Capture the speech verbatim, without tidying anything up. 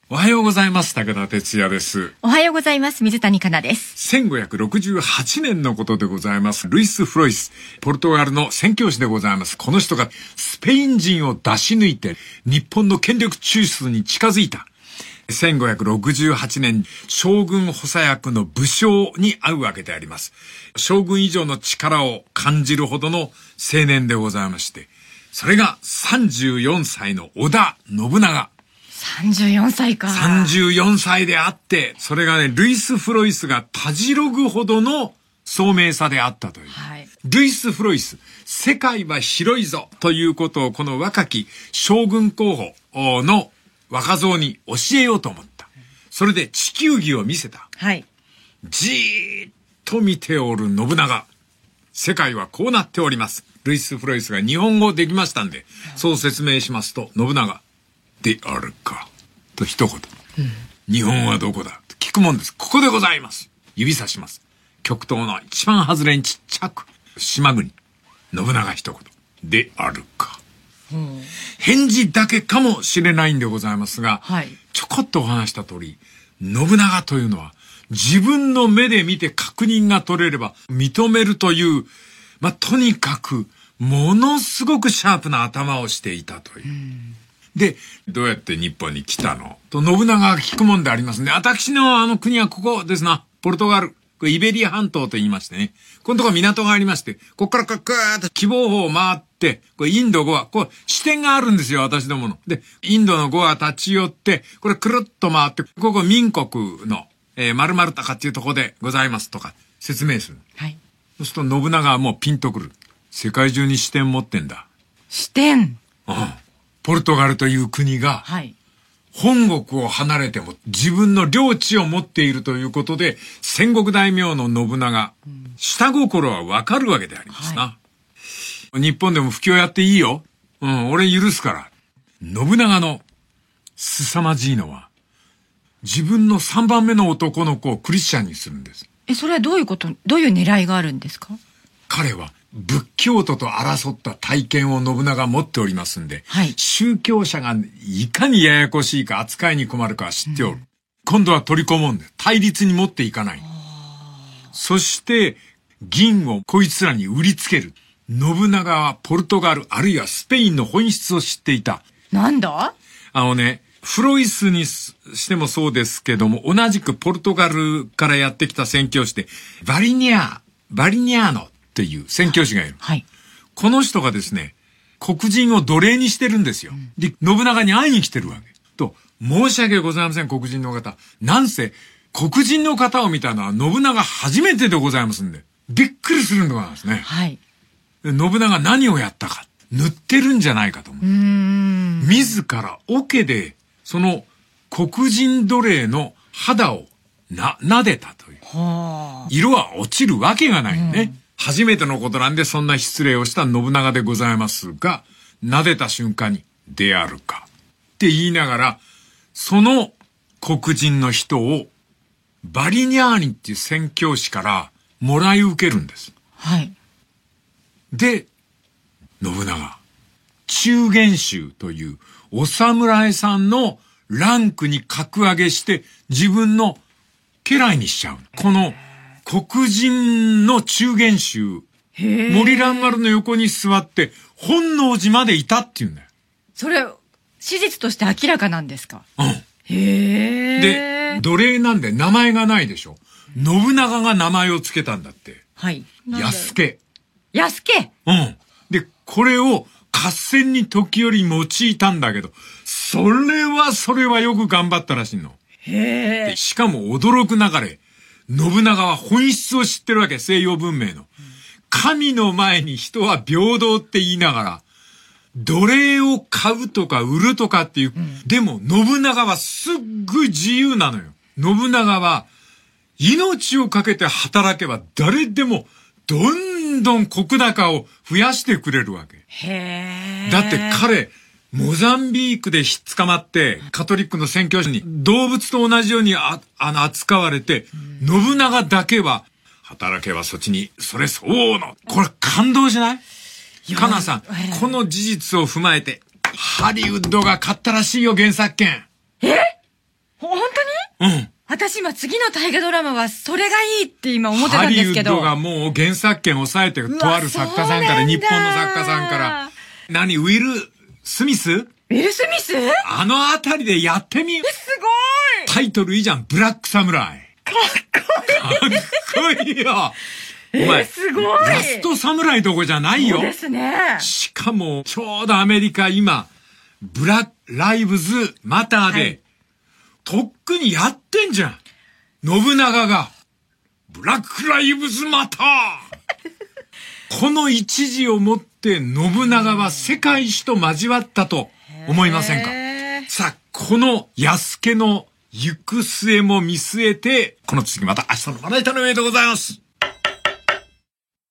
おはようございます。武田哲也です。 おはようございます。水谷香奈です。 せんごひゃくろくじゅうはちねんのことでございます。ルイス・フロイス、ポルトガルの宣教師でございます。この人がスペイン人を出し抜いて日本の権力中枢に近づいた。せんごひゃくろくじゅうはちねん、将軍補佐役の武将に会うわけであります。将軍以上の力を感じるほどの青年でございまして、それがさんじゅうよんさいの織田信長。 さんじゅうよんさいか。 さんじゅうよんさいであって、それがね、ルイス・フロイスがたじろぐほどの聡明さであったという。はい、ルイス・フロイス、世界は広いぞということをこの若き将軍候補の若造に教えようと思った。それで地球儀を見せた。 はい。 じーっと見ておる信長。世界はこうなっております。ルイス・フロイスが日本語できましたんで、そう説明しますと、信長。であるかと一言、うん、日本はどこだと聞くもんです。ここでございます。指さします。極東の一番外れにちっちゃく島国。信長一言であるか、うん、返事だけかもしれないんでございますが、はい、ちょこっとお話した通り、信長というのは自分の目で見て確認が取れれば認めるという、まあ、とにかくものすごくシャープな頭をしていたという、うん、で、どうやって日本に来たのと信長が聞くもんでありますね。私のあの国はここですな。ポルトガル。これイベリア半島と言いましてね。このとこ港がありまして、ここからクーッと希望法を回って、これインドゴア、こう支店があるんですよ、私どもの。で、インドのゴア立ち寄って、これくるっと回って、ここ民国の、えー、〇〇高っていうところでございますとか説明する。はい。そうすると信長はもうピンとくる。世界中に支店持ってんだ。 支店？ うん。ポルトガルという国が、本国を離れても自分の領地を持っているということで、戦国大名の信長、うん、下心はわかるわけでありますな。はい、日本でも布教やっていいよ。うん、俺許すから。信長の凄まじいのは、自分のさんばんめの男の子をクリスチャンにするんです。 え、それはどういうこと、どういう狙いがあるんですか？ 彼は、仏教徒と争った体験を信長は持っておりますんで、はい、宗教者がいかにややこしいか扱いに困るかは知っておる。うん、今度は取り込むんで、対立に持っていかない。そして、銀をこいつらに売りつける。信長はポルトガルあるいはスペインの本質を知っていた。 なんだ？ あのね、フロイスにしてもそうですけども、同じくポルトガルからやってきた宣教師で、バリニャー、バリニャーノ。っていう宣教師がいる。はい。この人がですね、黒人を奴隷にしてるんですよ。うん、で、信長に会いに来てるわけ。と、申し訳ございません、黒人の方。なんせ、黒人の方を見たのは信長初めてでございますんで、びっくりするんでございますね。はい。で、信長何をやったか。塗ってるんじゃないかと思う。うーん。自ら桶で、その黒人奴隷の肌をな、撫でたという。はあ。色は落ちるわけがないね。うん、初めてのことなんでそんな失礼をした信長でございますが、撫でた瞬間に、であるか。って言いながら、その黒人の人を、バリニャーニっていう宣教師からもらい受けるんです。はい。で、信長、中元衆というお侍さんのランクに格上げして自分の家来にしちゃう。この、黒人の中元衆、森蘭丸の横に座って、本能寺までいたっていうんだよ。 それ、史実として明らかなんですか？ うん。へえ。で、奴隷なんで名前がないでしょ。信長が名前をつけたんだって。はい。安助。 安助？ うん。で、これを合戦に時折用いたんだけど、それはそれはよく頑張ったらしいの。へえ。で、しかも驚くなかれ、信長は本質を知ってるわけ、西洋文明の。神の前に人は平等って言いながら、奴隷を買うとか売るとかっていう、うん、でも信長はすっごい自由なのよ。信長は命をかけて働けば誰でもどんどん石高を増やしてくれるわけ。へー。だって彼、モザンビークで捕まって、カトリックの宣教師に動物と同じようにああの扱われて、信長だけは、働けばそっちに、それ相応の。これ感動しない？かなさん、えー、この事実を踏まえて、ハリウッドが買ったらしいよ、原作権。 え？ うん。 私今次の大河ドラマはそれがいいって今思ってたんですけど。 ハリウッドがもう原作権を抑えてるとある作家さんから、日本の作家さんから。何、ウィル・スミス？ ウィル・スミス？ あのあたりでやってみ。 すごい。 タイトルいいじゃん。ブラックサムライ。 かっこいい。 かっこいいよ。 お前、えー、すごい。 ラストサムライどこじゃないよ。 そうですね。 しかも、ちょうどアメリカ今、ブラックライブズマターで、はい、とっくにやってんじゃん。信長が、ブラックライブズマターこの一時をもって信長は世界史と交わったと思いませんか？さあ、この安家の行く末も見据えて、この次また明日のまな板の上でございます。